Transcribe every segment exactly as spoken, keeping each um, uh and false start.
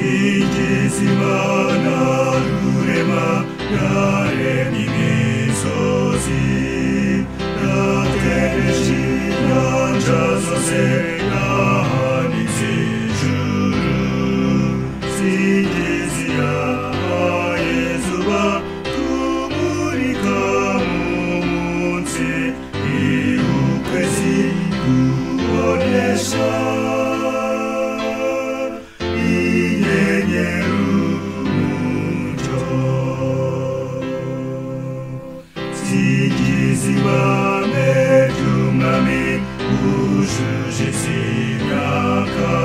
Imana rurema yaremye imisozi yategereje inyanja zose yahanitse ijuru zigeze yahaye izuba tumurika mu munsi ukwezi kubonesha Sigizibame ry'umwami wujuje imyaka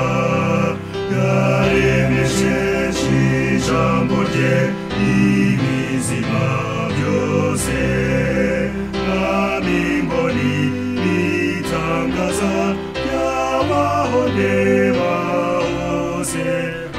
yaremesheje ijambo rye ibizima byose nk'ab'imboni bitangaza by'abaho ndeba hose